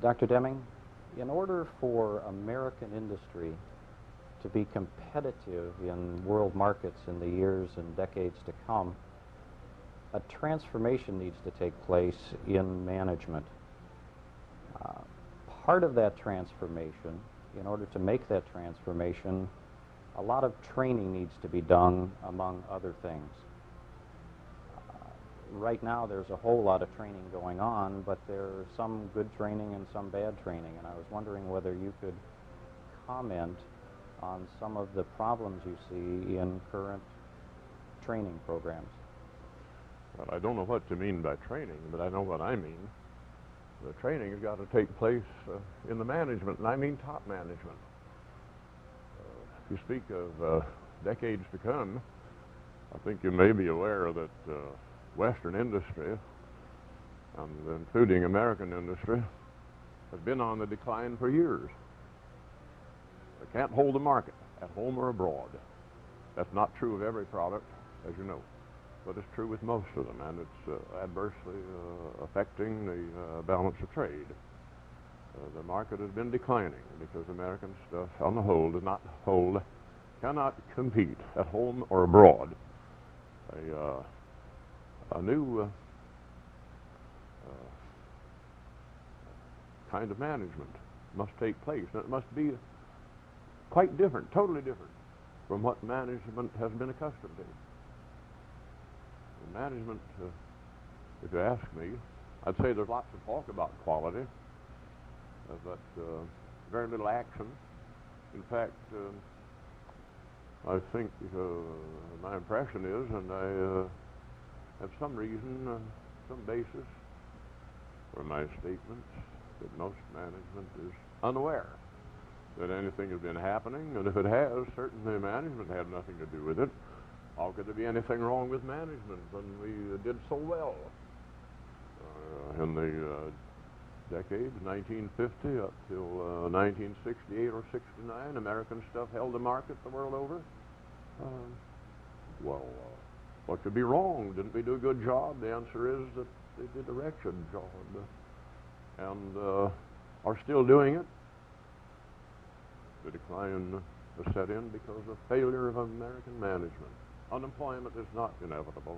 Dr. Deming, in order for American industry to be competitive in world markets in the years and decades to come, a transformation needs to take place in management. Part of that transformation, in order to make that transformation, a lot of training needs to be done, among other things. Right now there's a whole lot of training going on, but there's some good training and some bad training, and I was wondering whether you could comment on some of the problems you see in current training programs. Well, I don't know what you mean by training, but I know what I mean. The training has got to take place in the management, and I mean top management. If you speak of decades to come, I think you may be aware that Western industry, and including American industry, has been on the decline for years. They can't hold the market at home or abroad. That's not true of every product, as you know, but it's true with most of them, and it's adversely affecting the balance of trade. The market has been declining because American stuff, on the whole, cannot compete at home or abroad. A new kind of management must take place, and it must be quite different, totally different from what management has been accustomed to. Management, if you ask me, I'd say there's lots of talk about quality, but very little action. In fact, I think my impression is, and I have some reason, some basis for my statements, that most management is unaware that anything has been happening, and if it has, certainly management had nothing to do with it. How could there be anything wrong with management when we did so well? In the decades, 1950 up till 1968 or 69, American stuff held the market the world over. What could be wrong? Didn't we do a good job? The answer is that they did a wretched job, and are still doing it. The decline has set in because of failure of American management. Unemployment is not inevitable.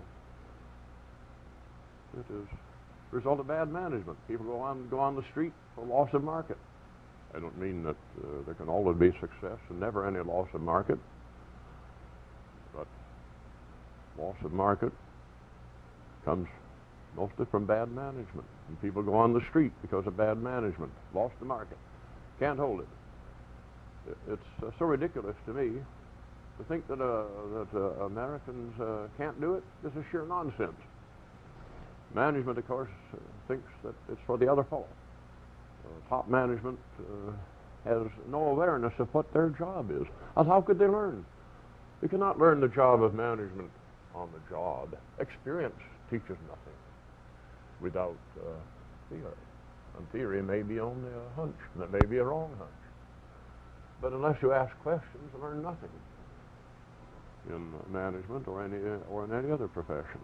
It is the result of bad management. People go on the street for loss of market. I don't mean that there can always be success and never any loss of market, but loss of market comes mostly from bad management. And people go on the street because of bad management. Lost the market. Can't hold it. It's so ridiculous to me to think that Americans can't do it. This is sheer nonsense. Management, of course, thinks that it's for the other fellow. Top management has no awareness of what their job is. And how could they learn? You cannot learn the job of management on the job. Experience teaches nothing without theory. And theory may be only a hunch, and it may be a wrong hunch. But unless you ask questions, you learn nothing in management or in any other profession.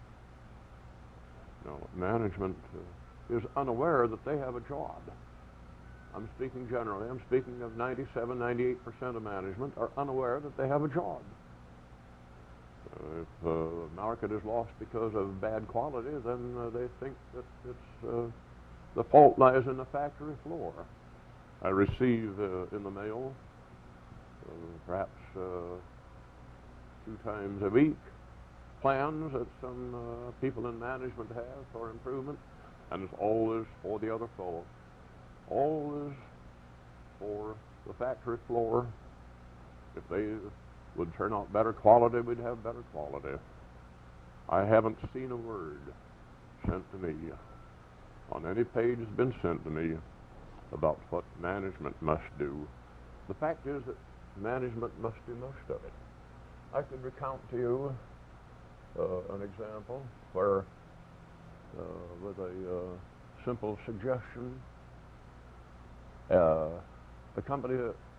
No, management is unaware that they have a job. I'm speaking generally. I'm speaking of 97, 98% of management are unaware that they have a job. If the market is lost because of bad quality, then they think that the fault lies in the factory floor. I receive in the mail, perhaps 2 times a week, plans that some people in management have for improvement, and it's always for the other fellow. Always for the factory floor. If they would turn out better quality, we'd have better quality. I haven't seen a word sent to me on any page that's been sent to me about what management must do. The fact is that management must do most of it. I could recount to you an example where, with a simple suggestion, the company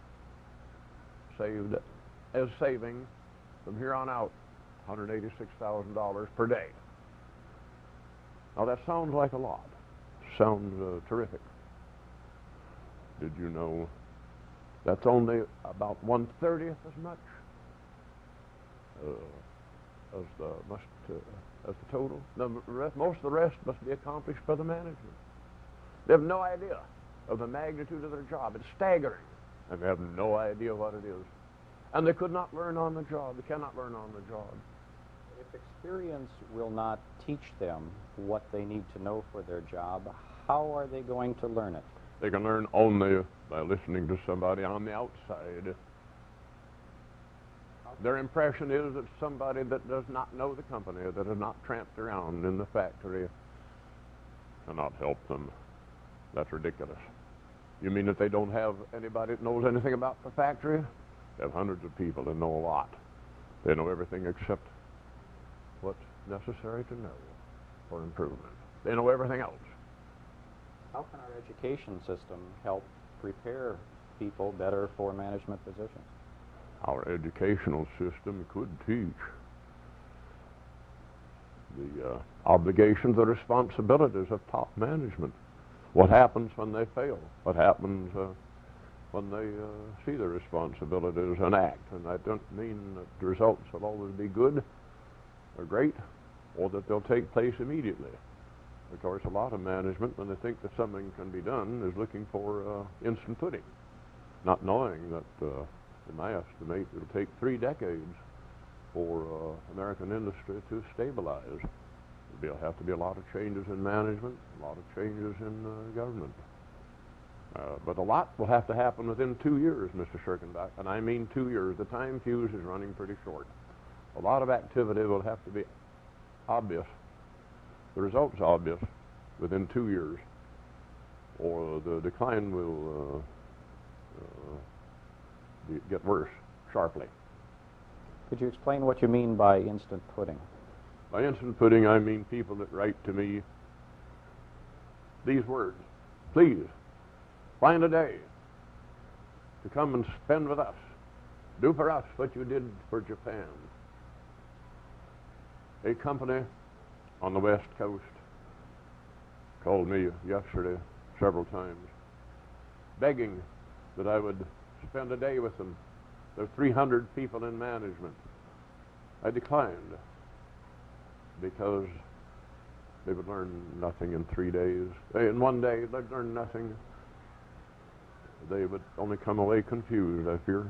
is saving from here on out $186,000 per day. Now that sounds like a lot. Sounds terrific. Did you know that's only about 1/30 as much as the total? Most of the rest must be accomplished by the management. They have no idea of the magnitude of their job. It's staggering, and they have no idea what it is. And they could not learn on the job. They cannot learn on the job. If experience will not teach them what they need to know for their job, how are they going to learn it? They can learn only by listening to somebody on the outside. Their impression is that somebody that does not know the company, that has not tramped around in the factory, cannot help them. That's ridiculous. You mean that they don't have anybody that knows anything about the factory? They have hundreds of people that know a lot. They know everything except what's necessary to know for improvement. They know everything else. How can our education system help prepare people better for management positions? Our educational system could teach the obligations and responsibilities of top management. What happens when they fail? What happens when they see their responsibilities and act? And I don't mean that the results will always be good or great, or that they'll take place immediately. Of course, a lot of management, when they think that something can be done, is looking for instant pudding, not knowing that, in my estimate, it'll take 3 decades for American industry to stabilize. There'll have to be a lot of changes in management, a lot of changes in government. But a lot will have to happen within 2 years, Mr. Schirkenbach, and I mean 2 years. The time fuse is running pretty short. A lot of activity will have to be obvious, the results obvious, within 2 years, or the decline will get worse sharply. Could you explain what you mean by instant pudding? By instant pudding, I mean people that write to me these words: please, find a day to come and spend with us. Do for us what you did for Japan. A company on the West Coast called me yesterday several times, begging that I would spend a day with them. There are 300 people in management. I declined because they would learn nothing in 3 days. In 1 day, they'd learn nothing. They would only come away confused, I fear.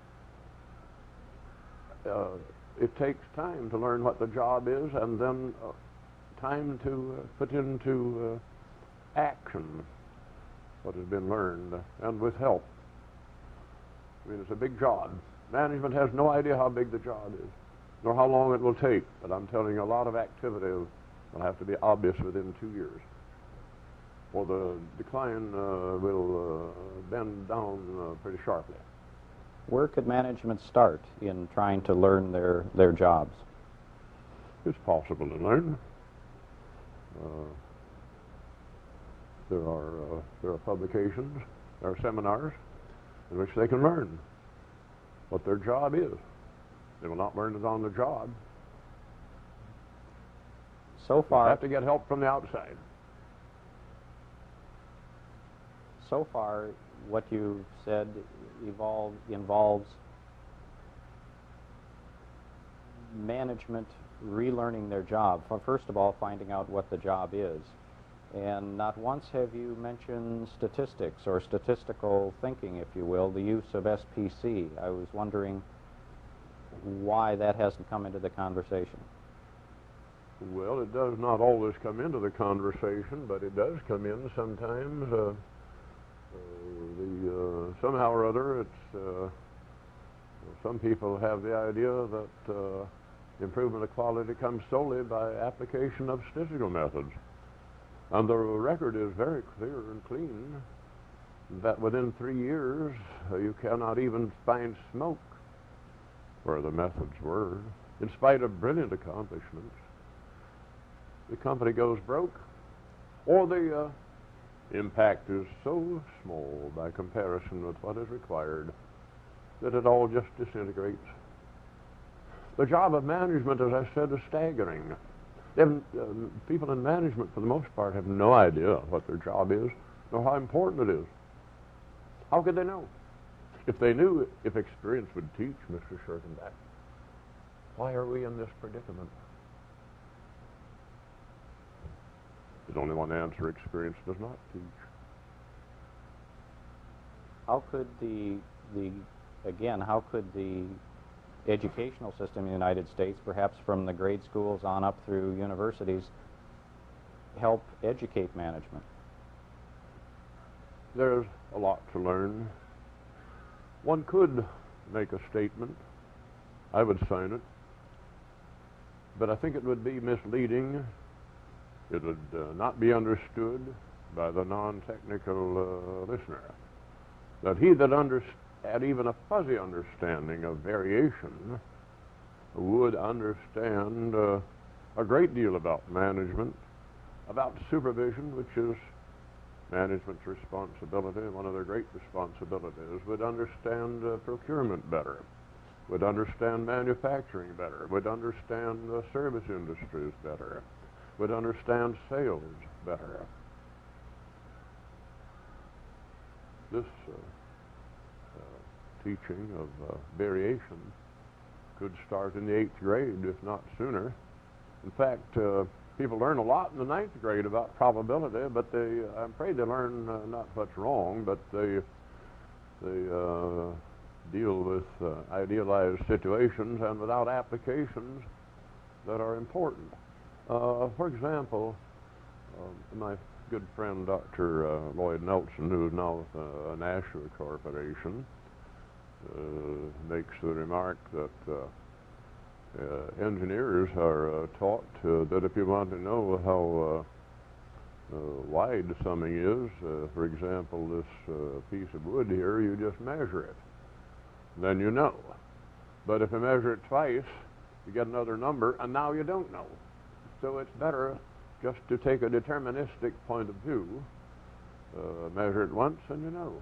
It takes time to learn what the job is, and then time to put into action what has been learned, and with help. I mean, it's a big job. Management has no idea how big the job is, nor how long it will take, but I'm telling you, a lot of activity will have to be obvious within 2 years, or the decline will bend down pretty sharply. Where could management start in trying to learn their jobs? It's possible to learn. There are publications, there are seminars in which they can learn what their job is. They will not learn it on the job. So far, They have to get help from the outside. So far, what you've said involves management relearning their job. First of all, finding out what the job is. And not once have you mentioned statistics or statistical thinking, if you will, the use of SPC. I was wondering why that hasn't come into the conversation. Well, it does not always come into the conversation, but it does come in sometimes. Somehow or other, it's some people have the idea that improvement of quality comes solely by application of statistical methods. And the record is very clear and clean that within 3 years you cannot even find smoke where the methods were, in spite of brilliant accomplishments. The company goes broke, or the impact is so small by comparison with what is required that it all just disintegrates. The job of management, as I said, is staggering. People in management, for the most part, have no idea what their job is, nor how important it is. How could they know? If they knew, if experience would teach, Mr. Schurkenbach, why are we in this predicament? There's only one answer: experience does not teach. How could how could the educational system in the United States, perhaps from the grade schools on up through universities, help educate management? There's a lot to learn. One could make a statement. I would sign it. But I think it would be misleading. It would not be understood by the non-technical listener. That he that had even a fuzzy understanding of variation would understand a great deal about management, about supervision, which is management's responsibility, one of their great responsibilities, would understand procurement better, would understand manufacturing better, would understand service industries better, would understand sales better. This teaching of variation could start in the 8th grade, if not sooner. In fact, people learn a lot in the 9th grade about probability, but I'm afraid they learn not much wrong, but they deal with idealized situations and without applications that are important. For example, my good friend Dr. Lloyd Nelson, who is now with Nashua Corporation, makes the remark that engineers are taught that if you want to know how wide something is, for example, this piece of wood here, you just measure it. Then you know. But if you measure it twice, you get another number, and now you don't know. So it's better just to take a deterministic point of view, measure it once, and you know.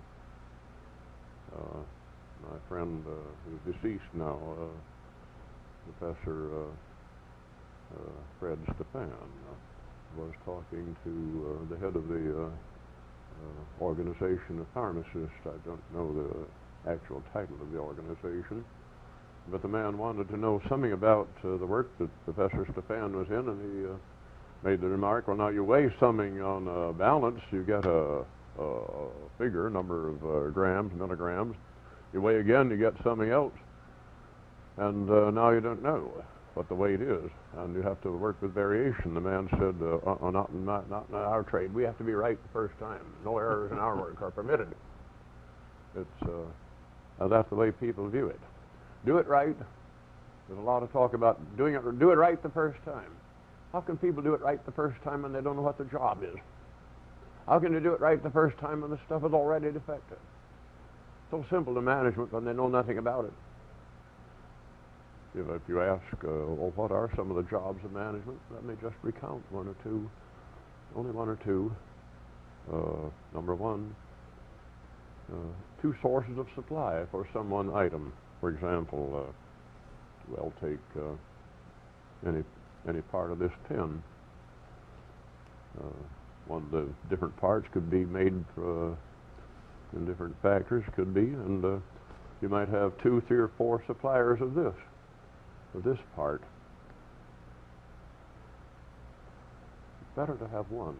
My friend who's deceased now, Professor Fred Stephan, was talking to the head of the organization of pharmacists. I don't know the actual title of the organization, but the man wanted to know something about the work that Professor Stephan was in, and he made the remark, well, now you weigh something on a balance, you get a figure, number of grams, milligrams. You weigh again, you get something else. And now you don't know what the weight is, and you have to work with variation. The man said, not in our trade. We have to be right the first time. No errors in our work are permitted. That's the way people view it. Do it right. There's a lot of talk about do it right the first time. How can people do it right the first time when they don't know what the job is? How can they do it right the first time when the stuff is already defective? So simple to management when they know nothing about it. If you ask, well, what are some of the jobs of management? Let me just recount one or two, only one or two. Number one, two sources of supply for some one item. For example, well, take any part of this pen. One of the different parts could be made in different factories, could be, and you might have 2, 3, or 4 suppliers of this part. It's better to have one.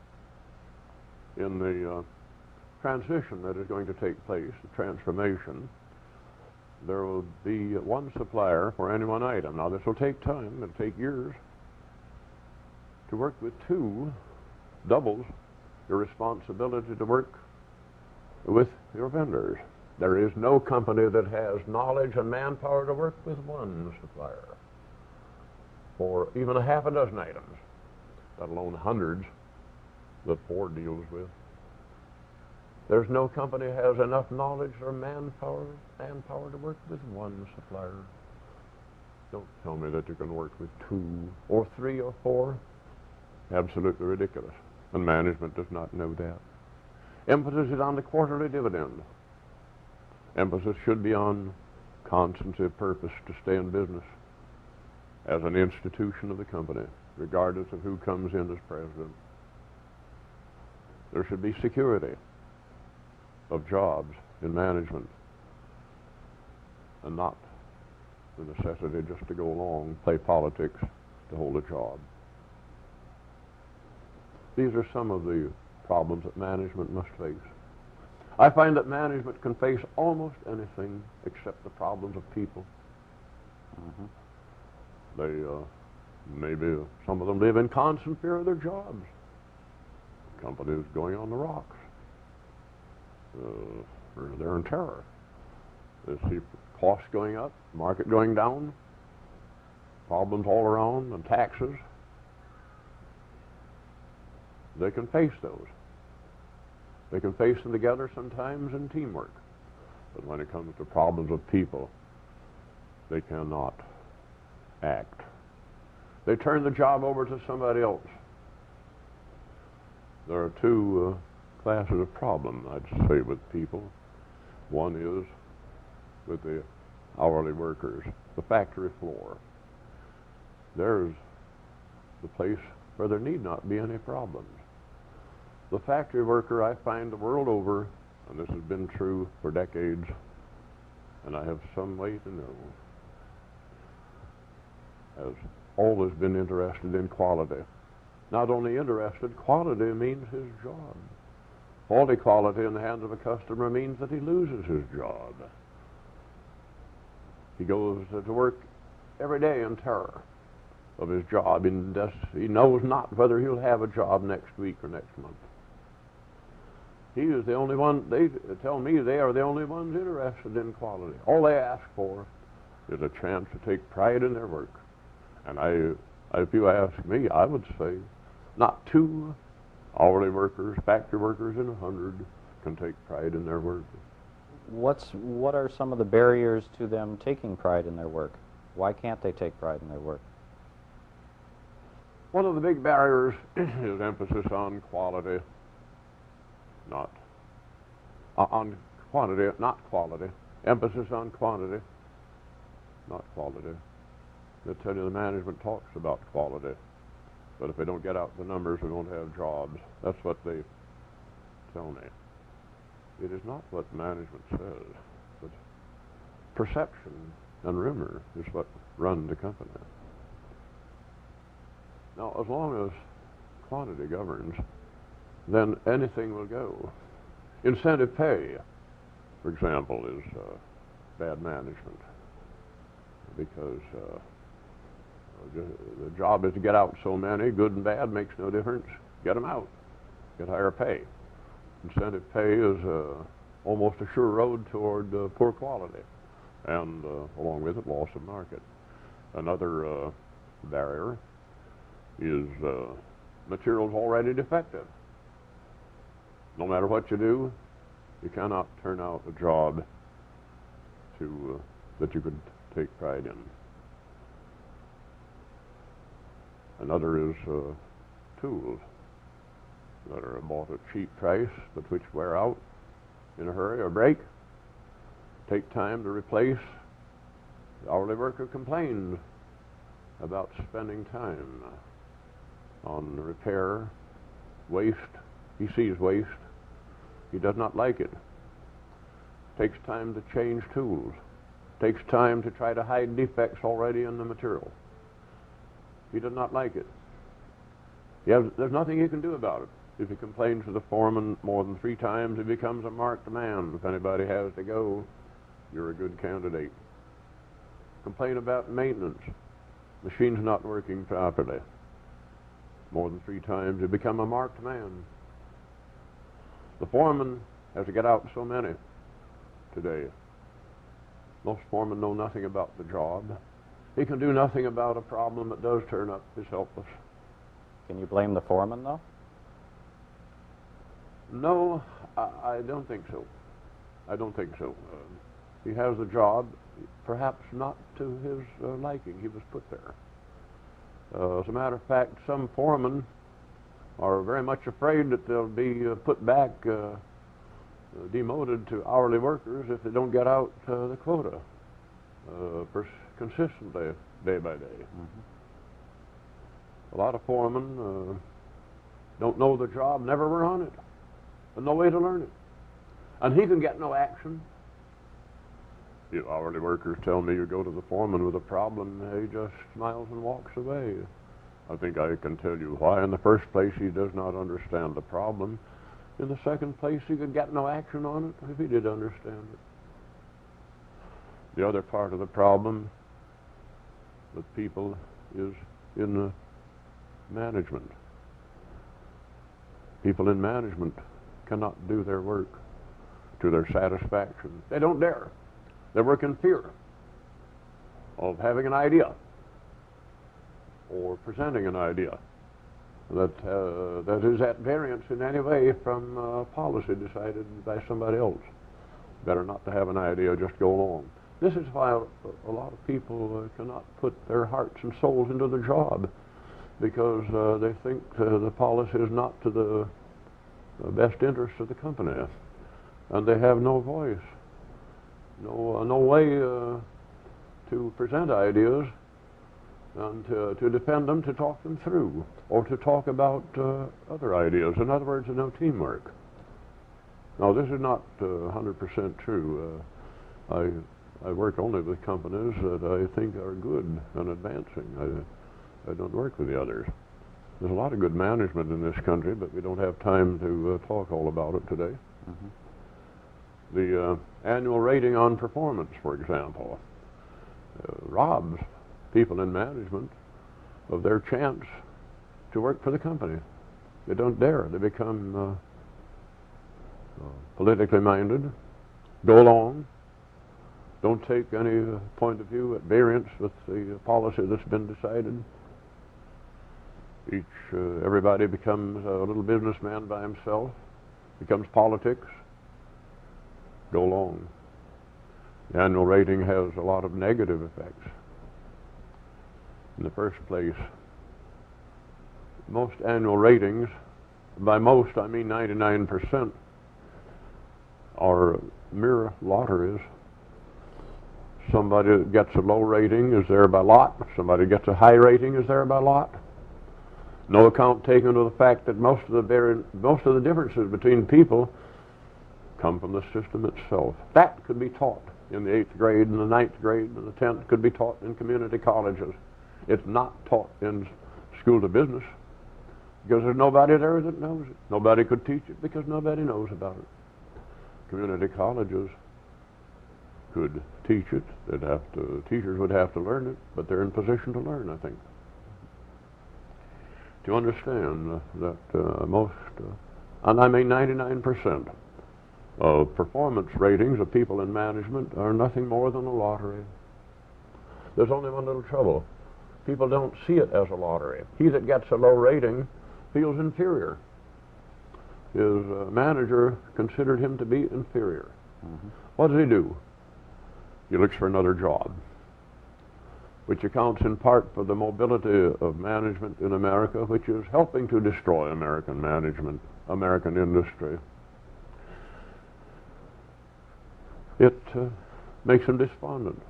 In the transition that is going to take place, the transformation, there will be one supplier for any one item. Now this will take time, it'll take years. To work with 2 doubles your responsibility to work with your vendors. There is no company that has knowledge and manpower to work with one supplier for even a half a dozen items, let alone hundreds that Ford deals with. There's no company that has enough knowledge or manpower to work with one supplier. Don't tell me that you can work with 2 or 3 or 4. Absolutely ridiculous. And management does not know that. Emphasis is on the quarterly dividend. Emphasis should be on constancy of purpose to stay in business as an institution of the company, regardless of who comes in as president. There should be security. of jobs in management, and not the necessity just to go along, play politics to hold a job. These are some of the problems that management must face. I find that management can face almost anything except the problems of people. Mm-hmm. Maybe some of them live in constant fear of their jobs. Companies going on the rocks. Or they're in terror. They see costs going up, market going down, problems all around, and taxes. They can face those. They can face them together sometimes in teamwork. But when it comes to problems of people, they cannot act. They turn the job over to somebody else. There are two classes of problem, I'd say, with people. One is with the hourly workers, the factory floor. There's the place where there need not be any problems. The factory worker, I find the world over, and this has been true for decades, and I have some way to know, has always been interested in quality. Not only interested, quality means his job. Faulty quality in the hands of a customer means that he loses his job. He goes to work every day in terror of his job. He knows not whether he'll have a job next week or next month. He is the only one, they tell me they are the only ones interested in quality. All they ask for is a chance to take pride in their work. And if you ask me, I would say not 2 hourly workers, factory workers in 100 can take pride in their work. What are some of the barriers to them taking pride in their work? Why can't they take pride in their work? One of the big barriers is emphasis on quality, not on quantity, not quality. Emphasis on quantity, not quality. They tell you the management talks about quality, but if they don't get out the numbers, we won't have jobs. That's what they tell me. It is not what management says, but perception and rumor is what run the company. Now, as long as quantity governs, then anything will go. Incentive pay, for example, is bad management, because the job is to get out so many, good and bad makes no difference. Get them out, get higher pay. Incentive pay is almost a sure road toward poor quality, and along with it, loss of market. Another barrier is materials already defective. No matter what you do, you cannot turn out a job that you could take pride in. Another is tools that are bought at cheap price, but which wear out in a hurry or break. Take time to replace. The hourly worker complains about spending time on repair, waste. He sees waste. He does not like it. Takes time to change tools. Takes time to try to hide defects already in the material. He does not like it. There's nothing he can do about it. If he complains to the foreman more than 3 times, he becomes a marked man. If anybody has to go, you're a good candidate. Complain about maintenance. Machine's not working properly. More than 3 times, you become a marked man. The foreman has to get out so many today. Most foremen know nothing about the job. He can do nothing about a problem that does turn up. He's helpless. Can you blame the foreman, though? No, I don't think so. I don't think so. He has the job, perhaps not to his liking. He was put there. As a matter of fact, some foremen are very much afraid that they'll be put back, demoted to hourly workers if they don't get out the quota consistently, day by day. Mm-hmm. A lot of foremen don't know the job, never were on it, and no way to learn it. and he can get no action. You hourly workers tell me you go to the foreman with a problem, he just smiles and walks away. I think I can tell you why. In the first place, he does not understand the problem. In the second place, he could get no action on it if he did understand it. The other part of the problem with people is in management. People in management cannot do their work to their satisfaction. They don't dare. They work in fear of having an idea or presenting an idea that is at variance in any way from policy decided by somebody else. Better not to have an idea, just go along. This is why a lot of people cannot put their hearts and souls into the job, because they think the policy is not to the best interest of the company, and they have no voice, no way to present ideas and to defend them, to talk them through, or to talk about other ideas. In other words, no teamwork. Now, this is not 100% true. I work only with companies that I think are good and advancing. I don't work with the others. There's a lot of good management in this country, but we don't have time to talk all about it today. Mm-hmm. The annual rating on performance, for example, robs people in management of their chance to work for the company. They don't dare. They become politically minded, go along, don't take any point of view at variance with the policy that's been decided. Everybody becomes a little businessman by himself, becomes politics, go along. The annual rating has a lot of negative effects. In the first place, most annual ratings, by most I mean 99%, are mere lotteries. Somebody that gets a low rating is there by lot. Somebody gets a high rating is there by lot. No account taken of the fact that most of the differences between people come from the system itself. That could be taught in the 8th grade and the 9th grade and the 10th, could be taught in community colleges. It's not taught in school of business because there's nobody there that knows it. Nobody could teach it because nobody knows about it. Community colleges could teach it. Teachers would have to learn it, but they're in position to learn, I think. To understand that most, and I mean 99%, of performance ratings of people in management are nothing more than a lottery. There's only one little trouble. People don't see it as a lottery. He that gets a low rating feels inferior. His manager considered him to be inferior. Mm-hmm. What does he do? He looks for another job, which accounts in part for the mobility of management in America, which is helping to destroy American management, American industry. It makes him despondent,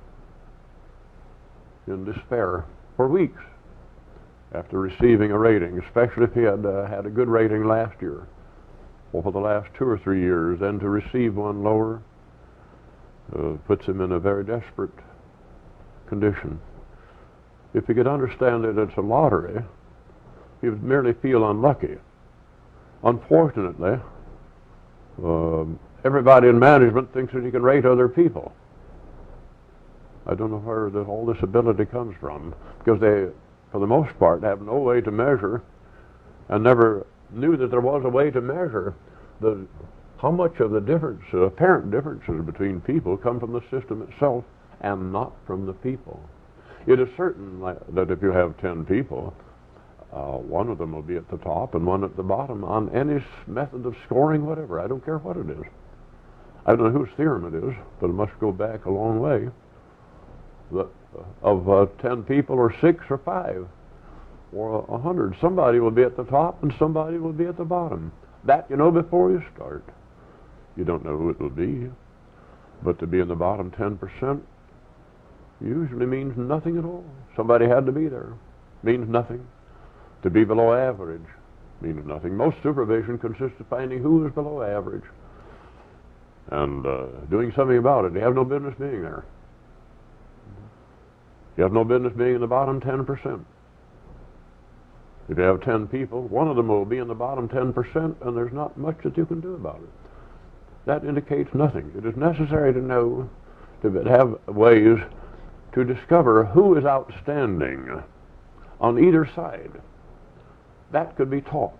in despair, for weeks after receiving a rating, especially if he had had a good rating last year or for the last 2 or 3 years. Then to receive one lower puts him in a very desperate condition. If he could understand that it's a lottery, he would merely feel unlucky. Unfortunately, everybody in management thinks that he can rate other people. I don't know where all this ability comes from, because they, for the most part, have no way to measure, and never knew that there was a way to measure how much of the apparent differences between people come from the system itself and not from the people. It is certain that if you have 10 people, one of them will be at the top and one at the bottom on any method of scoring, whatever. I don't care what it is. I don't know whose theorem it is, but it must go back a long way. Of 10 people, or 6 or 5 or 100, somebody will be at the top and somebody will be at the bottom. That you know before you start. You don't know who it will be, but to be in the bottom 10% usually means nothing at all. Somebody had to be there. Means nothing. To be below average means nothing. Most supervision consists of finding who is below average. and doing something about it. You have no business being there. You have no business being in the bottom 10%. If you have 10 people, one of them will be in the bottom 10%, and there's not much that you can do about it. That indicates nothing. It is necessary to know, to have ways to discover who is outstanding on either side. That could be taught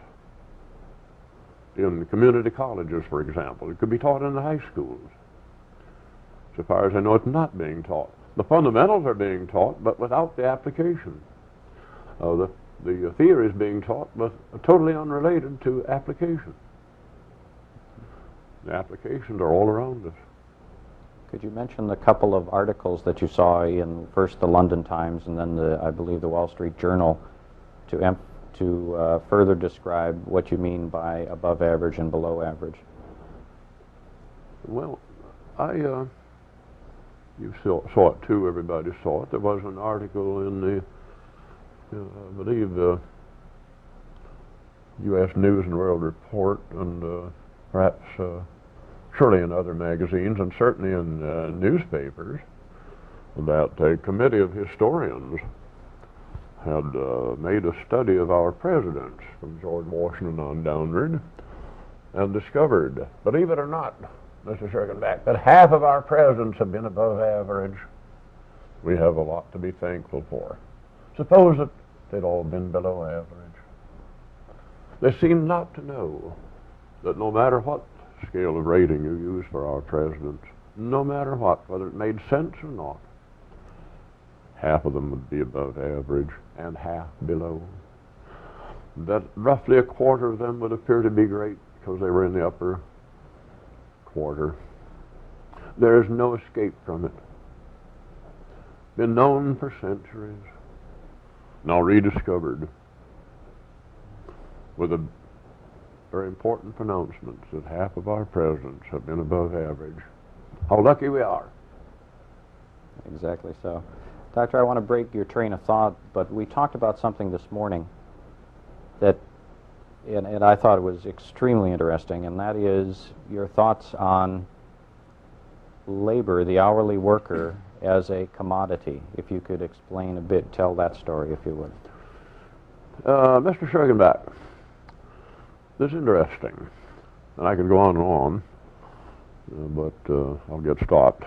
in community colleges, for example. It could be taught in the high schools. So far as I know, it's not being taught. The fundamentals are being taught, but without the application. The theory is being taught, but totally unrelated to application. The applications are all around us. Could you mention the couple of articles that you saw in first the London Times and then I believe the Wall Street Journal to further describe what you mean by above average and below average? Well, you saw it too. Everybody saw it. There was an article in the, I believe, U.S. News and World Report, and perhaps surely in other magazines, and certainly in newspapers, that a committee of historians had made a study of our presidents from George Washington on downward, and discovered, believe it or not, Mr. Schreckenbach, that half of our presidents have been above average. We have a lot to be thankful for. Suppose that they'd all been below average. They seem not to know that no matter what scale of rating you use for our presidents, no matter what, whether it made sense or not, half of them would be above average and half below. That roughly a quarter of them would appear to be great because they were in the upper quarter. There is no escape from it. Been known for centuries, now rediscovered with a very important pronouncements that half of our presidents have been above average. How lucky we are. Exactly so. Doctor, I want to break your train of thought, but we talked about something this morning that, and I thought it was extremely interesting, and that is your thoughts on labor, the hourly worker, as a commodity. If you could explain a bit, tell that story, if you would. Mr. Schreckenbach, this is interesting, and I could go on and on, but I'll get stopped.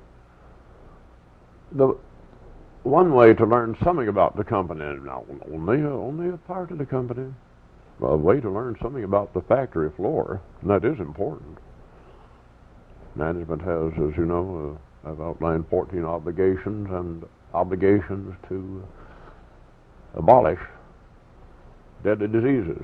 The one way to learn something about the company, now only a part of the company, a way to learn something about the factory floor, and that is important. Management has, as you know, I've outlined 14 obligations and obligations to abolish deadly diseases.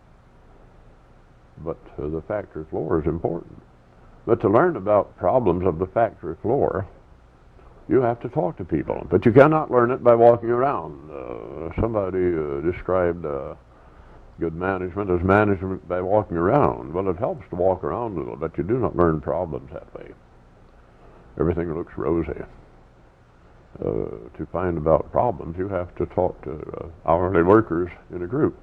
But the factory floor is important. But to learn about problems of the factory floor, you have to talk to people. But you cannot learn it by walking around. Somebody described good management as management by walking around. Well, it helps to walk around a little, but you do not learn problems that way. Everything looks rosy. To find about problems, you have to talk to hourly workers in a group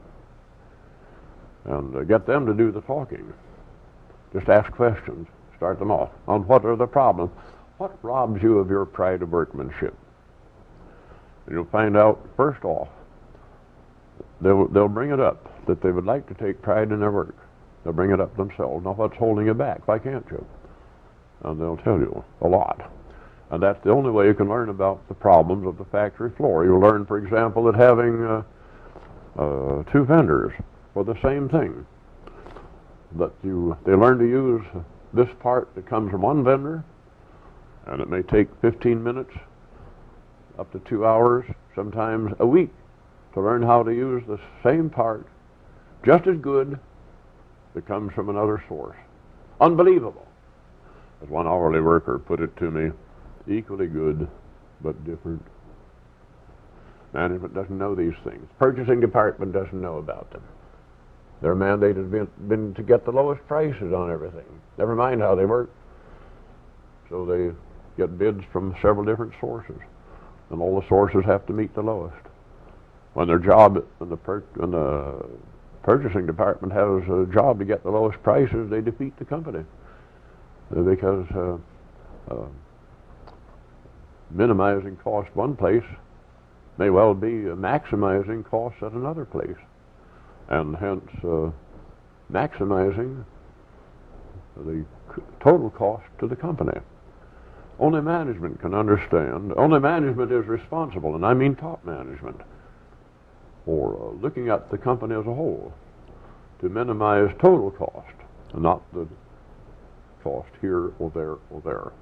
and get them to do the talking. Just ask questions, start them off on what are the problems. What robs you of your pride of workmanship? And you'll find out, first off, they'll bring it up, that they would like to take pride in their work. They'll bring it up themselves. Now, what's holding you back? Why can't you? And they'll tell you a lot. And that's the only way you can learn about the problems of the factory floor. You'll learn, for example, that having two vendors for the same thing, that they learn to use this part that comes from one vendor, and it may take 15 minutes, up to 2 hours, sometimes a week, to learn how to use the same part, just as good, that comes from another source. Unbelievable. As one hourly worker put it to me, equally good, but different. Management doesn't know these things. Purchasing department doesn't know about them. Their mandate has been to get the lowest prices on everything, never mind how they work. So they get bids from several different sources, and all the sources have to meet the lowest. When their job, when the purchasing department has a job to get the lowest prices, they defeat the company. because uh, minimizing cost one place may well be maximizing costs at another place, and hence maximizing the total cost to the company. Only management can understand, only management is responsible, and I mean top management, for looking at the company as a whole to minimize total cost, and not the cost here or there or there,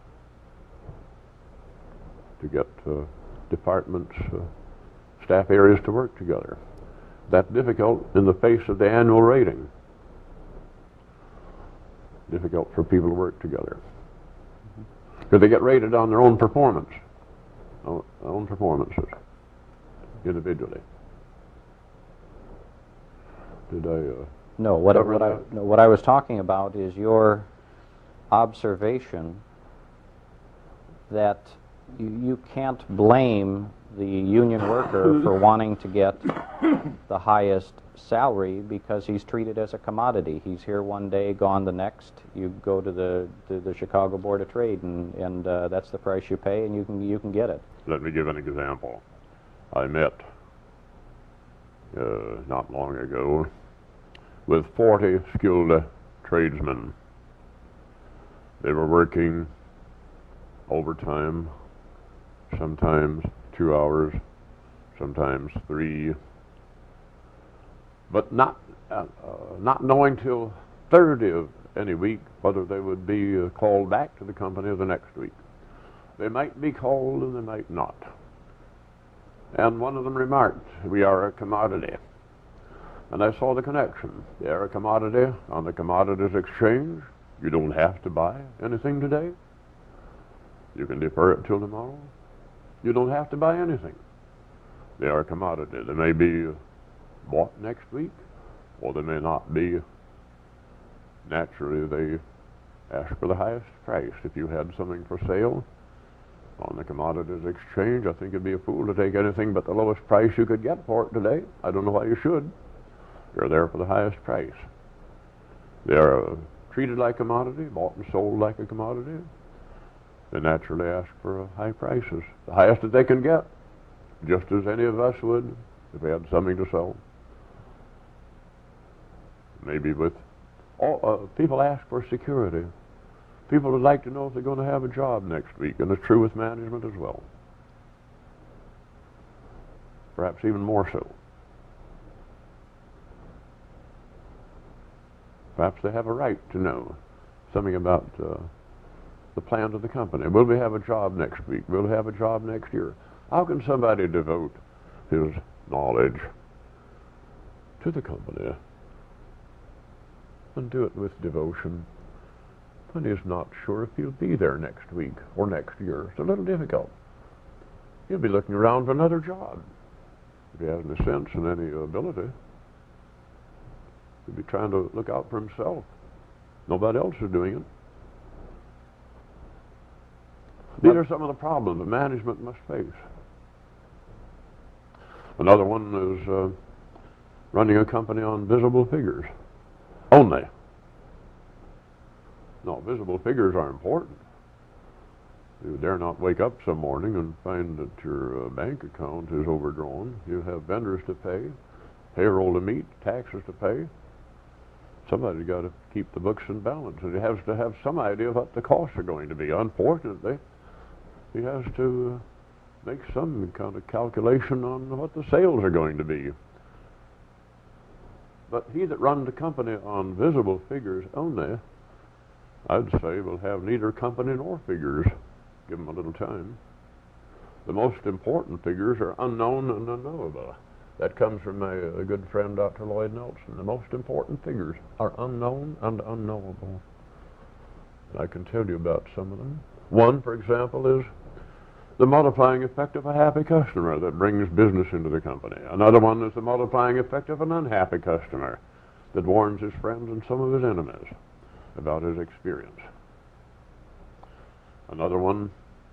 to get departments, staff areas to work together. That's difficult in the face of the annual rating. Difficult for people to work together, because they get rated on their own performance, own performances, individually. Did I? No. What I was talking about is your observation that you can't blame the union worker for wanting to get the highest salary because he's treated as a commodity. He's here one day, gone the next. You go to the Chicago Board of Trade, and that's the price you pay, and you can get it. Let me give an example. I met not long ago with 40 skilled tradesmen. They were working overtime, sometimes 2 hours, sometimes 3, but not knowing till Thursday of any week whether they would be called back to the company the next week. They might be called and they might not. And one of them remarked, "We are a commodity." And I saw the connection. They are a commodity on the commodities exchange. You don't have to buy anything today. You can defer it till tomorrow. You don't have to buy anything. They are a commodity. They may be bought next week, or they may not be. Naturally, they ask for the highest price. If you had something for sale on the commodities exchange, I think you'd be a fool to take anything but the lowest price you could get for it today. I don't know why you should. You're there for the highest price. They are treated like a commodity, bought and sold like a commodity. They naturally ask for high prices, the highest that they can get, just as any of us would if we had something to sell. Maybe with all, people ask for security. People would like to know if they're going to have a job next week, and it's true with management as well. Perhaps even more so. Perhaps they have a right to know something about the plans of the company. Will we have a job next week? Will we have a job next year? How can somebody devote his knowledge to the company and do it with devotion when he's not sure if he'll be there next week or next year? It's a little difficult. He'll be looking around for another job. If he has any sense and any ability, he'll be trying to look out for himself. Nobody else is doing it. These are some of the problems that management must face. Another one is running a company on visible figures only. No, visible figures are important. You dare not wake up some morning and find that your bank account is overdrawn. You have vendors to pay, payroll to meet, taxes to pay. Somebody's got to keep the books in balance, and he has to have some idea of what the costs are going to be. Unfortunately, he has to make some kind of calculation on what the sales are going to be. But he that runs the company on visible figures only, I'd say, will have neither company nor figures. Give him a little time. The most important figures are unknown and unknowable. That comes from my good friend, Dr. Lloyd Nelson. The most important figures are unknown and unknowable. And I can tell you about some of them. One, for example, is the multiplying effect of a happy customer that brings business into the company. Another one is the multiplying effect of an unhappy customer that warns his friends and some of his enemies about his experience. Another one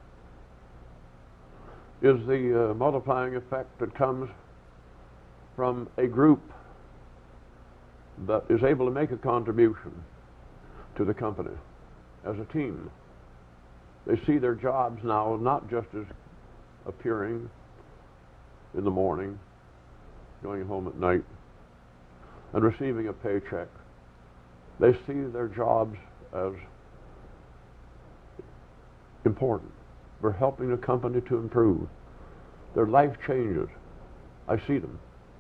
is the multiplying effect that comes from a group that is able to make a contribution to the company as a team. They see their jobs now not just as appearing in the morning, going home at night, and receiving a paycheck. They see their jobs as important. We're helping the company to improve. Their life changes. I see them.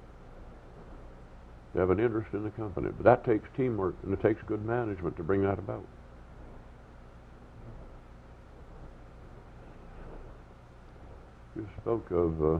They have an interest in the company. But that takes teamwork, and it takes good management to bring that about. You spoke of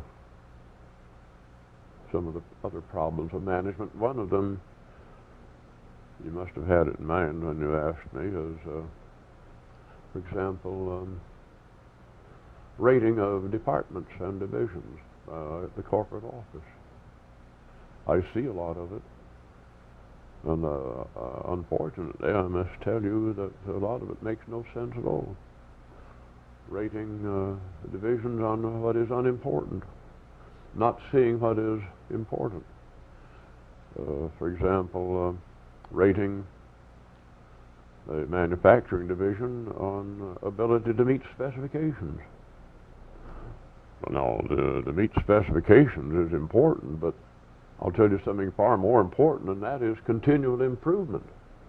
some of the other problems of management. One of them, you must have had it in mind when you asked me, is, for example, rating of departments and divisions at the corporate office. I see a lot of it. And unfortunately, I must tell you that a lot of it makes no sense at all. Rating divisions on what is unimportant, not seeing what is important. For example, rating the manufacturing division on ability to meet specifications. Well, now, the meet specifications is important, but I'll tell you something far more important, and that is continual improvement.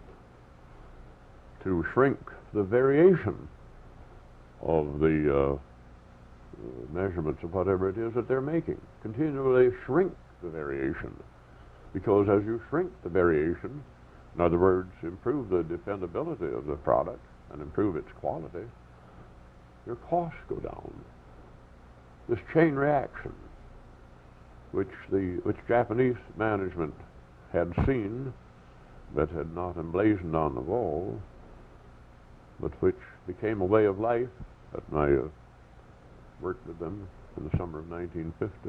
To shrink the variation of the measurements of whatever it is that they're making. Continually shrink the variation. Because as you shrink the variation, in other words, improve the dependability of the product and improve its quality, your costs go down. This chain reaction, which Japanese management had seen, but had not emblazoned on the wall, but which became a way of life at my worked with them in the summer of 1950,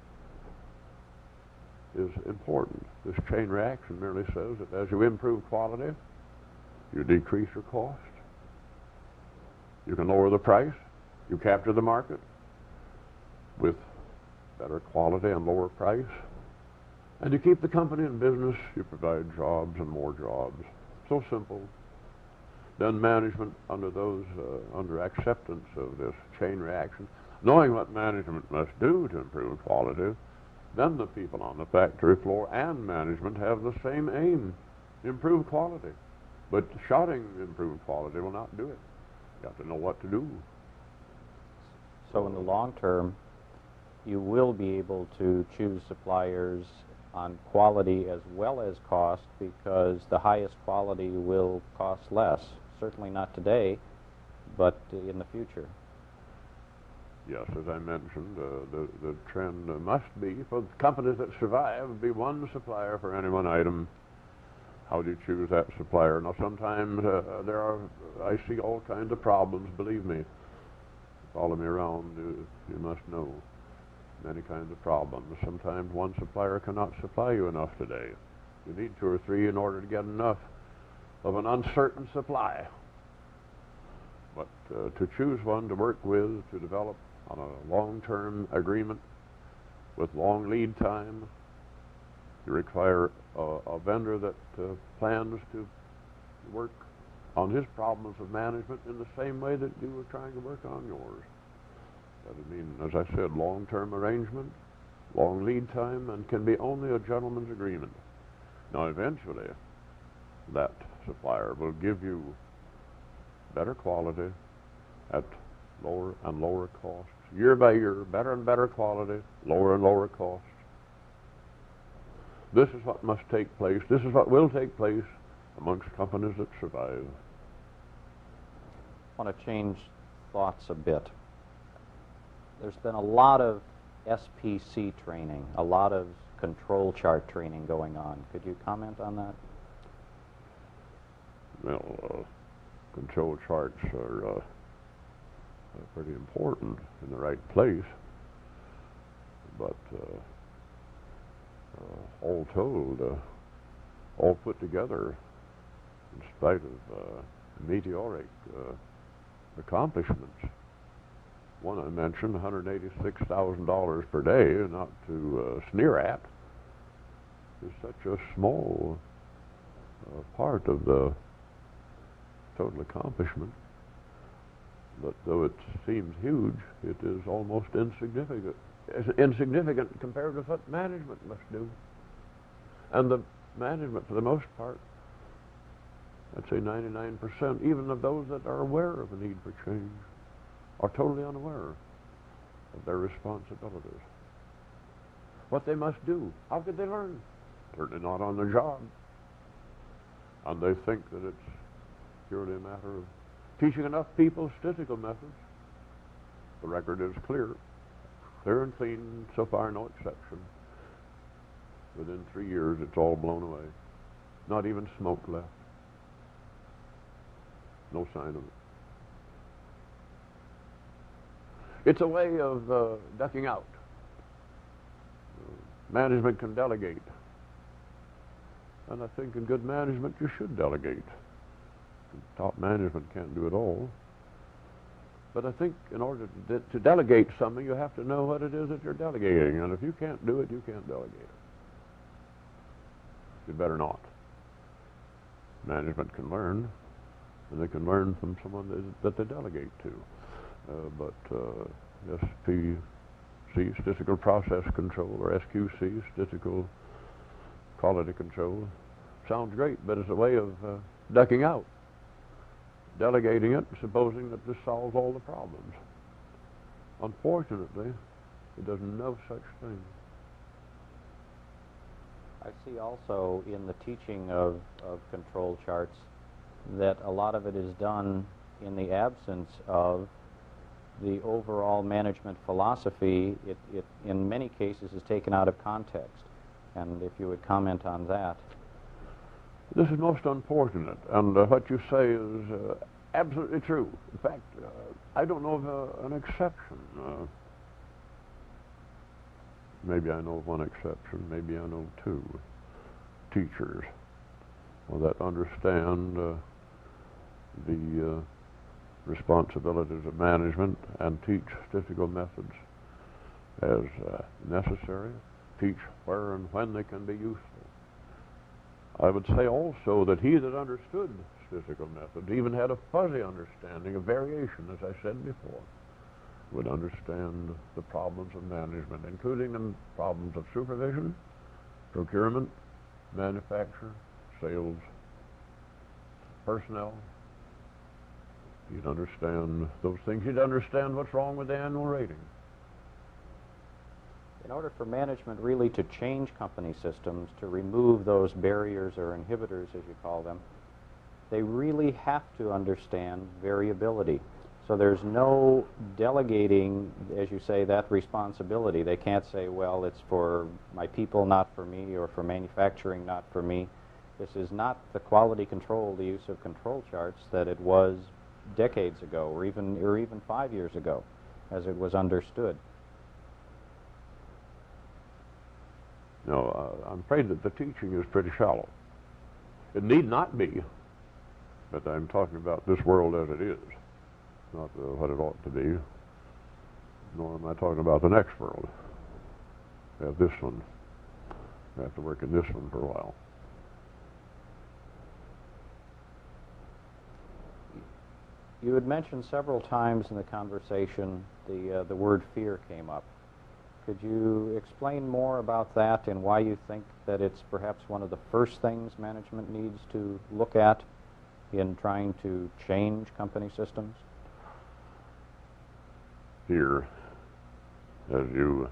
is important. This chain reaction merely says that as you improve quality, you decrease your cost, you can lower the price, you capture the market with better quality and lower price, and you keep the company in business, you provide jobs and more jobs. So simple. Then management, under acceptance of this chain reaction, knowing what management must do to improve quality, then the people on the factory floor and management have the same aim, improve quality. But shouting improve quality will not do it. You have to know what to do. So in the long term, you will be able to choose suppliers on quality as well as cost, because the highest quality will cost less. Certainly not today, but in the future. Yes, as I mentioned, the trend must be for the companies that survive, be one supplier for any one item. How do you choose that supplier? Now, sometimes I see all kinds of problems, believe me. Follow me around, you must know. Many kinds of problems. Sometimes one supplier cannot supply you enough today. You need two or three in order to get enough of an uncertain supply. But to choose one to work with, to develop on a long-term agreement with long lead time, you require a vendor that plans to work on his problems of management in the same way that you were trying to work on yours. That would mean, as I said, long-term arrangement, long lead time, and can be only a gentleman's agreement. Now, eventually, that supplier will give you better quality at lower and lower costs. Year by year, better and better quality, lower and lower costs. This is what must take place. This is what will take place amongst companies that survive. I want to change thoughts a bit. There's been a lot of SPC training, a lot of control chart training going on. Could you comment on that? Well, control charts are pretty important in the right place, but all told, all put together, in spite of meteoric accomplishments. One I mentioned, $186,000 per day, not to sneer at, is such a small part of the total accomplishment. But though it seems huge, it is almost insignificant. It's insignificant compared with what management must do. And the management, for the most part, I'd say 99%, even of those that are aware of the need for change, are totally unaware of their responsibilities. What they must do. How could they learn? Certainly not on the job. And they think that it's purely a matter of teaching enough people statistical methods. The record is clear and clean, so far no exception. Within 3 years, it's all blown away. Not even smoke left. No sign of it. It's a way of ducking out. Management can delegate. And I think in good management, you should delegate. Top management can't do it all. But I think in order to delegate something, you have to know what it is that you're delegating. And if you can't do it, you can't delegate it. You'd better not. Management can learn, and they can learn from someone that they delegate to. SPC, Statistical Process Control, or SQC, Statistical Quality Control, sounds great, but it's a way of ducking out. Delegating it, supposing that this solves all the problems. Unfortunately, it does no such thing. I see also in the teaching of control charts that a lot of it is done in the absence of the overall management philosophy. It in many cases is taken out of context. And if you would comment on that. This is most unfortunate, and what you say is absolutely true. In fact, I don't know of an exception. Maybe I know of one exception, maybe I know two teachers that understand the responsibilities of management and teach statistical methods as necessary, teach where and when they can be useful. I would say also that he that understood statistical methods even had a fuzzy understanding of variation, as I said before, would understand the problems of management, including the problems of supervision, procurement, manufacture, sales, personnel. You'd understand those things. You'd understand what's wrong with the annual rating. In order for management really to change company systems, to remove those barriers or inhibitors, as you call them, they really have to understand variability. So there's no delegating, as you say, that responsibility. They can't say, well, it's for my people, not for me, or for manufacturing, not for me. This is not the quality control, the use of control charts that it was decades ago, or even 5 years ago, as it was understood. No, I'm afraid that the teaching is pretty shallow. It need not be, but I'm talking about this world as it is, not what it ought to be, nor am I talking about the next world. We have this one. We have to work in this one for a while. You had mentioned several times in the conversation the word fear came up. Could you explain more about that and why you think that it's perhaps one of the first things management needs to look at in trying to change company systems? Fear, as you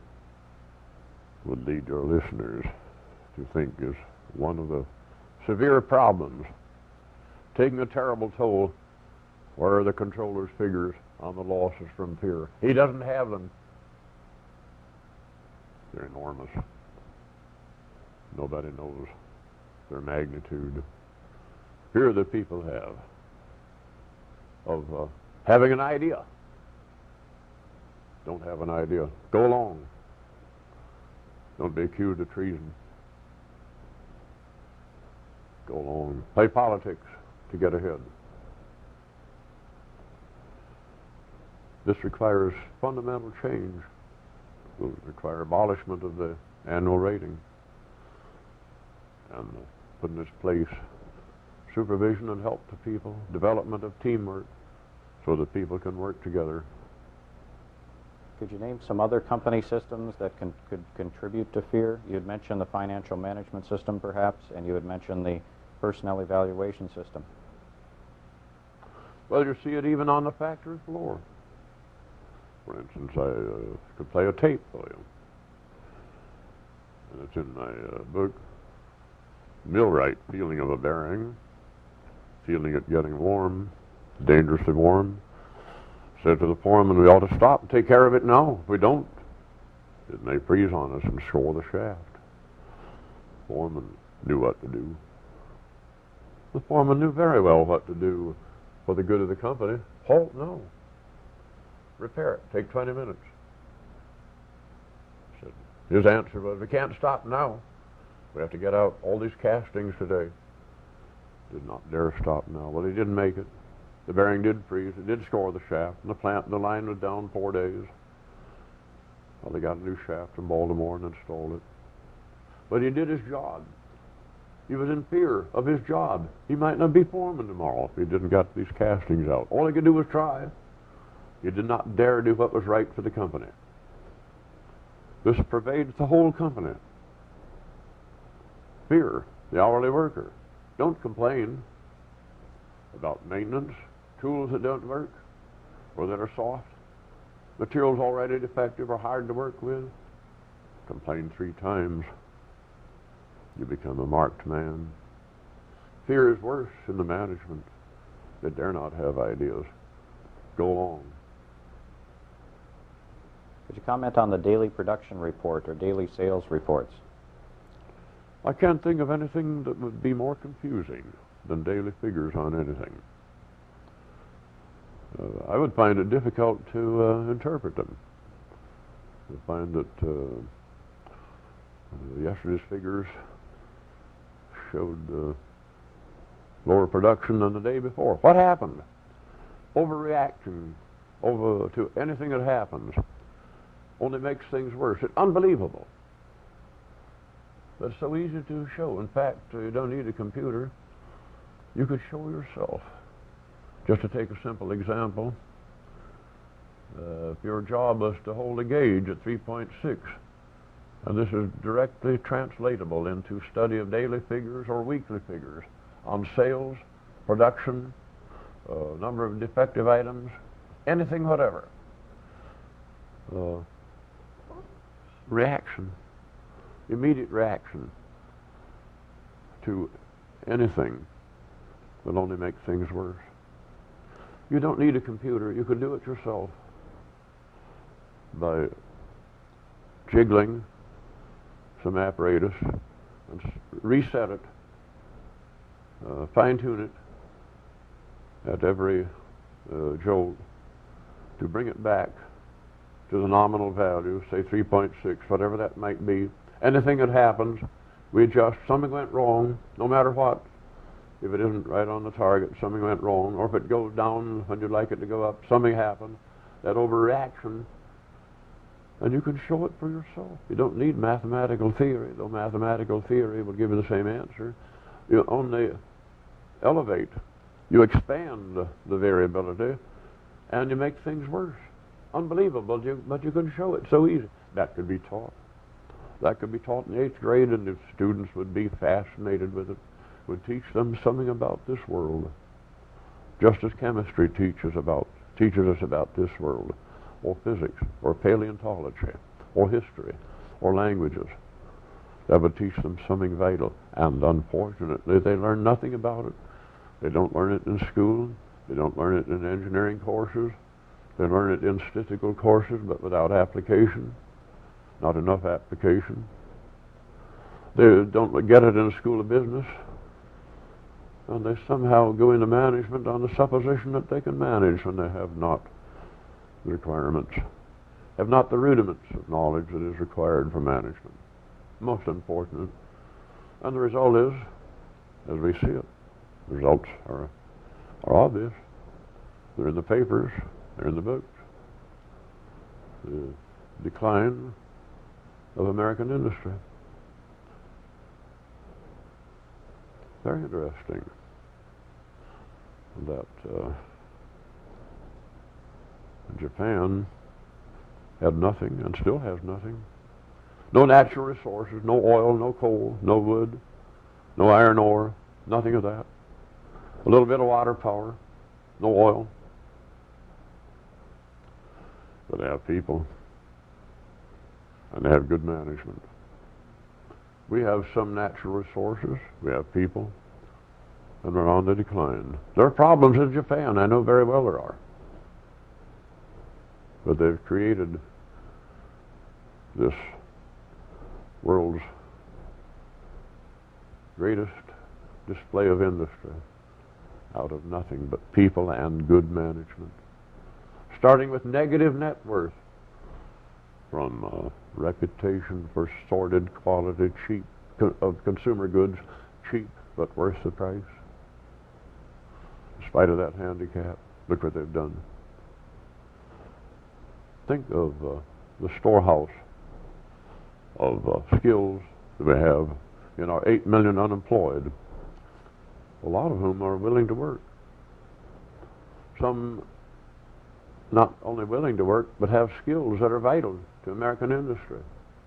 would lead your listeners to think, is one of the severe problems, taking a terrible toll. Where are the controller's figures on the losses from fear? He doesn't have them. They're enormous. Nobody knows their magnitude. Fear that people have of having an idea. Don't have an idea. Go along. Don't be accused of treason. Go along. Play politics to get ahead. This requires fundamental change. It will require abolishment of the annual rating and put in its place supervision and help to people, development of teamwork, so that people can work together. Could you name some other company systems that could contribute to fear? You had mentioned the financial management system, perhaps, and you had mentioned the personnel evaluation system. Well, you see it even on the factory floor. For instance, I could play a tape for you. And it's in my book, Millwright, Feeling of a Bearing, feeling it getting warm, dangerously warm. Said to the foreman, we ought to stop and take care of it now. If we don't, it may freeze on us and score the shaft. The foreman knew what to do. The foreman knew very well what to do for the good of the company. Halt, no. Repair it. Take 20 minutes. Said, his answer was, we can't stop now. We have to get out all these castings today. Did not dare stop now. Well, he didn't make it. The bearing did freeze. It did score the shaft. And the line was down 4 days. Well, they got a new shaft in Baltimore and installed it. But he did his job. He was in fear of his job. He might not be foreman tomorrow if he didn't get these castings out. All he could do was try. He did not dare do what was right for the company. This pervades the whole company. Fear the hourly worker. Don't complain about maintenance, tools that don't work or that are soft, materials already defective or hard to work with. Complain 3 times. You become a marked man. Fear is worse in the management. They dare not have ideas. Go along. Could you comment on the daily production report or daily sales reports? I can't think of anything that would be more confusing than daily figures on anything. I would find it difficult to interpret them. I find that yesterday's figures showed lower production than the day before. What happened? Overreaction to anything that happens only makes things worse. It's unbelievable. But it's so easy to show. In fact, you don't need a computer. You could show yourself. Just to take a simple example, if your job was to hold a gauge at 3.6, and this is directly translatable into study of daily figures or weekly figures on sales, production, number of defective items, anything whatever. Reaction, immediate reaction to anything will only make things worse. You don't need a computer. You can do it yourself by jiggling some apparatus and reset it, fine-tune it at every jolt to bring it back to the nominal value, say 3.6, whatever that might be. Anything that happens, we adjust. Something went wrong, no matter what. If it isn't right on the target, something went wrong. Or if it goes down when you'd like it to go up, something happened. That overreaction, and you can show it for yourself. You don't need mathematical theory, though mathematical theory will give you the same answer. You only elevate. You expand the variability, and you make things worse. Unbelievable, but you can show it so easy. That could be taught. That could be taught in 8th grade, and the students would be fascinated with it. Would teach them something about this world, just as chemistry teaches us about this world, or physics, or paleontology, or history, or languages. That would teach them something vital, and unfortunately, they learn nothing about it. They don't learn it in school. They don't learn it in engineering courses. They learn it in statistical courses, but without application. Not enough application. They don't get it in a school of business. And they somehow go into management on the supposition that they can manage when they have not the requirements, have not the rudiments of knowledge that is required for management. Most unfortunate. And the result is, as we see it, the results are obvious. They're in the papers, they're in the books. The decline of American industry. Very interesting. that Japan had nothing and still has nothing. No natural resources, no oil, no coal, no wood, no iron ore, nothing of that. A little bit of water power, no oil. But they have people, and they have good management. We have some natural resources, we have people, and we're on the decline. There are problems in Japan, I know very well there are. But they've created this world's greatest display of industry out of nothing but people and good management. Starting with negative net worth, from reputation for sordid quality, cheap, of consumer goods, cheap but worth the price. In spite of that handicap, look what they've done. Think of the storehouse of skills that we have in our 8 million unemployed, a lot of whom are willing to work. Some not only willing to work, but have skills that are vital to American industry.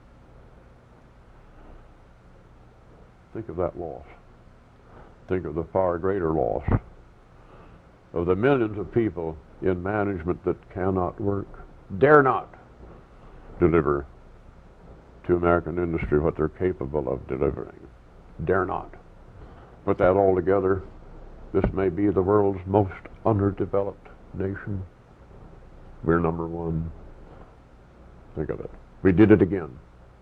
Think of that loss. Think of the far greater loss of the millions of people in management that cannot work, dare not deliver to American industry what they're capable of delivering. Dare not. Put that all together, this may be the world's most underdeveloped nation. We're number one. Think of it. We did it again.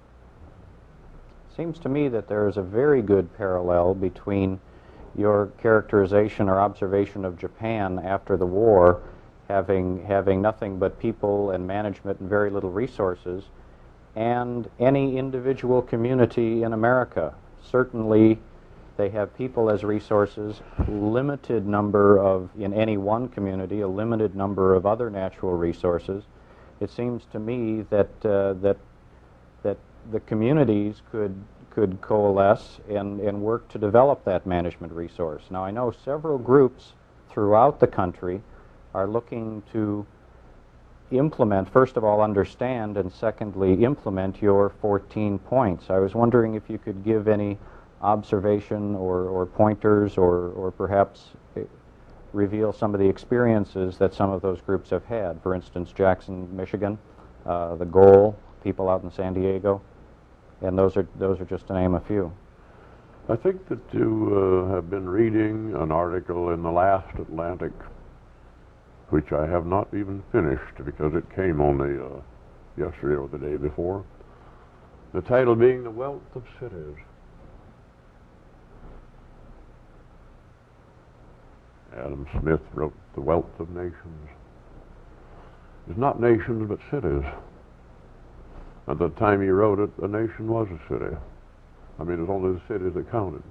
Seems to me that there is a very good parallel between your characterization or observation of Japan after the war, having nothing but people and management and very little resources, and any individual community in America. Certainly they have people as resources, limited number of, in any one community, a limited number of other natural resources. It seems to me that that the communities could coalesce and work to develop that management resource. Now, I know several groups throughout the country are looking to implement, first of all, understand, and secondly, implement your 14 points. I was wondering if you could give any observation or pointers or perhaps reveal some of the experiences that some of those groups have had. For instance, Jackson, Michigan, the Goal, people out in San Diego, and those are just to name a few. I think that you have been reading an article in the last Atlantic, which I have not even finished because it came only yesterday or the day before. The title being The Wealth of Cities. Adam Smith wrote The Wealth of Nations. It's not nations, but cities. At the time he wrote it, a nation was a city. I mean, it was only the cities that counted.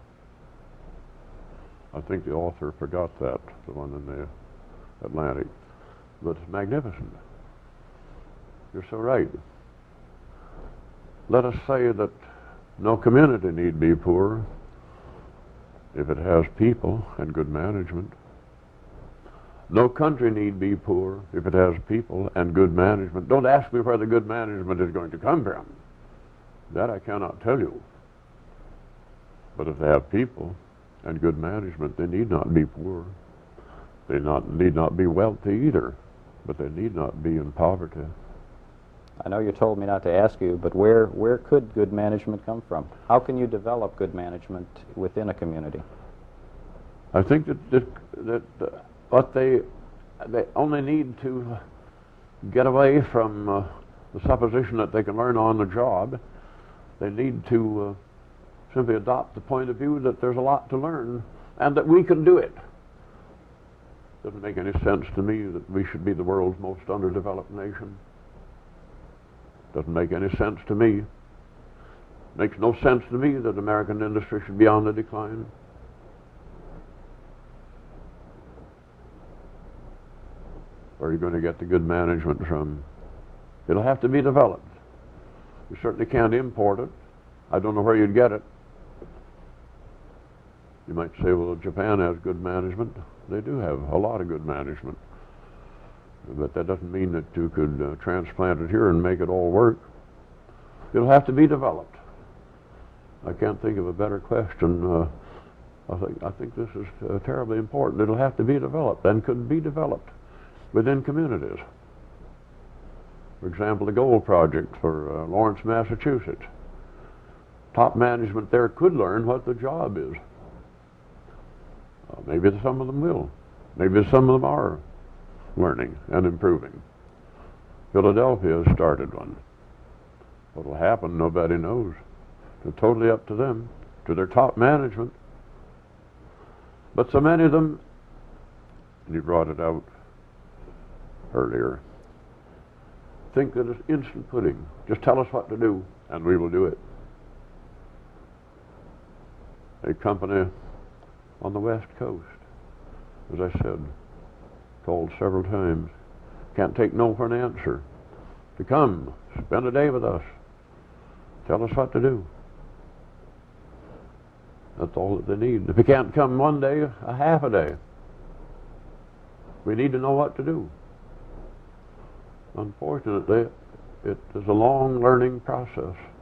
I think the author forgot that, the one in the Atlantic. But it's magnificent. You're so right. Let us say that no community need be poor if it has people and good management. No country need be poor if it has people and good management. Don't ask me where the good management is going to come from. That I cannot tell you. But if they have people and good management, they need not be poor. They need not be wealthy either, but they need not be in poverty. I know you told me not to ask you, but where could good management come from? How can you develop good management within a community? I think that what they only need to get away from the supposition that they can learn on the job. They need to simply adopt the point of view that there's a lot to learn and that we can do it. Doesn't make any sense to me that we should be the world's most underdeveloped nation. Doesn't make any sense to me. Makes no sense to me that American industry should be on the decline. Where are you going to get the good management from? It'll have to be developed. You certainly can't import it. I don't know where you'd get it. You might say, well, Japan has good management. They do have a lot of good management. But that doesn't mean that you could transplant it here and make it all work. It'll have to be developed. I can't think of a better question. I think this is terribly important. It'll have to be developed and could be developed within communities. For example, the Gold Project for Lawrence, Massachusetts. Top management there could learn what the job is. Maybe some of them will. Maybe some of them are learning and improving. Philadelphia has started one. What will happen, nobody knows. It's totally up to them, to their top management. But so many of them, and you brought it out earlier, think that it's instant pudding. Just tell us what to do, and we will do it. A company on the West Coast, as I said, called several times, can't take no for an answer. To come, spend a day with us, tell us what to do. That's all that they need. If you can't come one day, a half a day. We need to know what to do. Unfortunately, it is a long learning process.